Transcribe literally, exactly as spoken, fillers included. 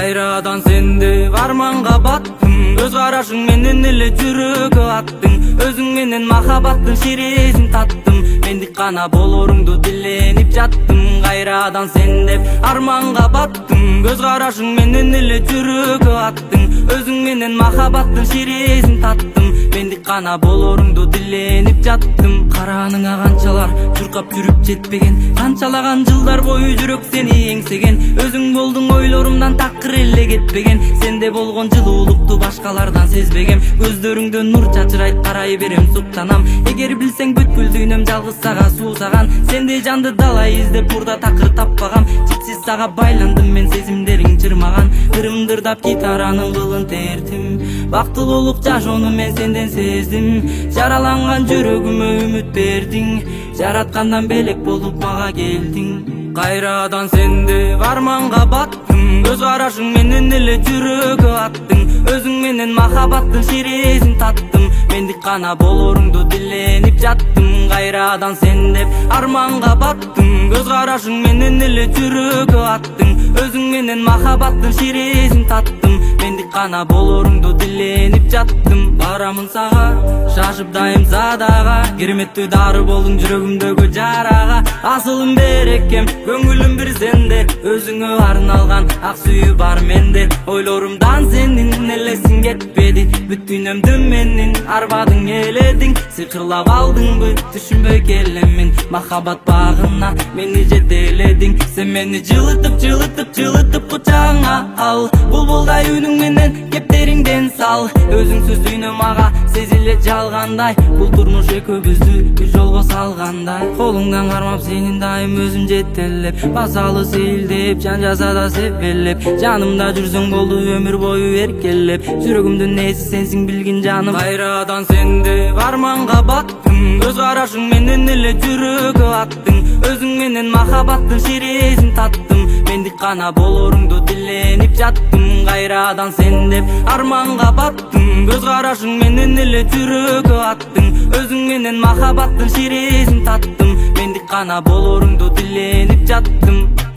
Кайрадан сенде арманга баттым, көз карашың менен эле жүрөгү аттың. Өзүң менен махабаттын шерезин таттым, мендик гана болоруңду диленип жаттым. Кайрадан сен деп арманга баттым, көз карашың менен эле жүрөгү аттың. Өзүң менен махабаттын шерезин таттым, мендик гана болоруңду диленип жаттым. Караныңа канчалар чуркап жүрүп жетпеген, канчалаган жылдар бою жүрөк сени эңсеген. Өзүң болдуң ойлорумдан такыр эле кетпеген, сенде болгон жылуулукту башкалардан сезбегем. Көздөрүңдөн нур чачырайт, карай берем суктанам. Эгер билсең бүткүл дүйнөм жалгыз сага суусаган, сендей жанды дала издеп бурда такыр таппагам. Чипсиз сага байландым мен, сезимдериң чырмаган. Ырымдырдап гитаранын кылын тертим, бактылуулук жашоону мен сенден сездим. Жараланган жүрөгүмө үмүт бердиң, жараткандан белек болуп мага келдиң. Кайрадан сенде арманга баттым, көз карашың менен эле жүрөгү аттың. Өзүң менен махабаттын шерезин таттым, мендик гана болоруңду диленип жаттым. Кайрадан сен деп арманга баттым, көз карашың менен эле жүрөгү аттың. Өзүң менен махабаттын шерезин таттым, мендик гана болоруңду диленип жаттым. Барамын сага шашып дайым задага, кереметтүү дары болдуң жүрөгүмдөгү жарага. Асылым берекем, көңүлүм бир сенде, өзүңө арналган ак сүйүү бар менде. Ойлорумдан сенин элесиң кетпеди, бүт дүйнөмдү менин арбадың эледиң. Сыйкырлап алдыңбы түшүнбөй келемин, махабат багына мени жетеледиң. Сен мени жылытып жылытып жылытып кучагыңа ал, булбулдай үнүң менен кептериңден сал. Өзүңсүз дүйнө мага сезиле жалгандай, бул турмуш экөөбүздү бир жолго салгандай. Колуңдан кармап сенин дайым өзүм жетелеп, басалы сейилдеп жан жазада себелеп. Жанымда жүрсөң болду өмүр бою эркелеп, жүрөгүмдүн ээси сенсиң билгин жаным. Кайрадан сенде арманга баттым, көз карашың менен эле жүрөгү аттың. Өзүң менен махабаттын шерезин таттым, мендик гана болоруңду диленип жаттым. Кайрадан сен деп арманга баттым, көз карашың менен эле жүрөгү аттың. Өзүң менен махабаттын шерезин таттым, мендик гана болоруңду диленип жаттым.